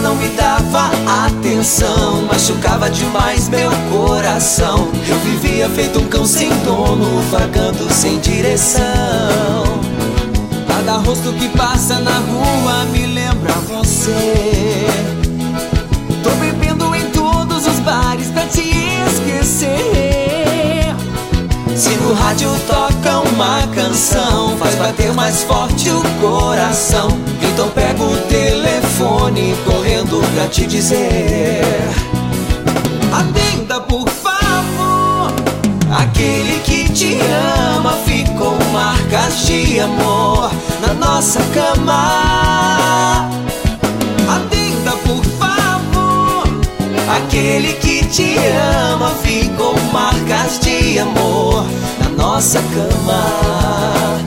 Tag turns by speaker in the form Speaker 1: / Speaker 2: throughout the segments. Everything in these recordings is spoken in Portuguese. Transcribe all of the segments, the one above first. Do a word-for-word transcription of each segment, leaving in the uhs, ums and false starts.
Speaker 1: não me dava atenção, machucava demais meu coração. Eu vivia feito um cão sem dono, vagando sem direção. Cada rosto que passa na rua me lembra você. Tô bebendo em todos os bares pra te esquecer. Se no rádio toca uma canção, faz bater mais forte o coração. Então pego o telefone correndo pra te dizer: atenda por favor. Aquele que te ama ficou marcas de amor na nossa cama. Atenda por favor. Aquele que te ama ficou marcas de amor na nossa cama.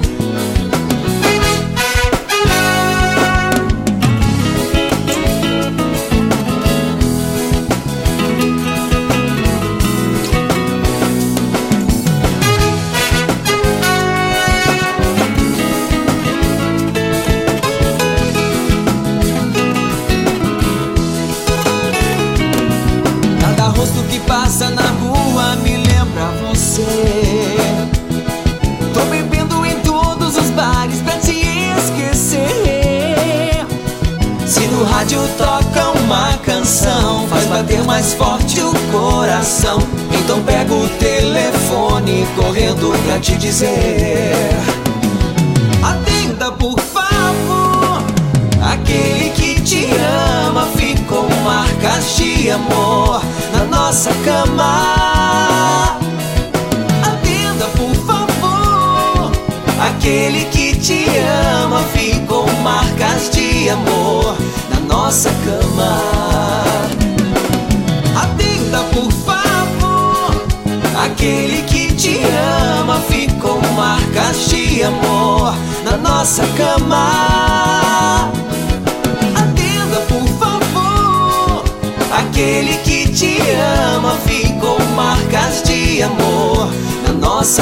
Speaker 1: Rosto que passa na rua me lembra você. Tô bebendo em todos os bares pra te esquecer. Se no rádio toca uma canção, faz bater mais forte o coração. Então pego o telefone correndo pra te dizer: atenda por favor. Aquele que te ama ficou marcas de amor na nossa cama. Atenda por favor. Aquele que te ama ficou marcas de amor na nossa cama. Atenda por favor. Aquele que te ama ficou marcas de amor na nossa cama. Aquele que te ama ficou marcas de amor na nossa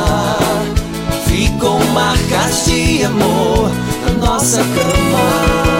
Speaker 1: cama. Ficou marcas de amor na nossa cama.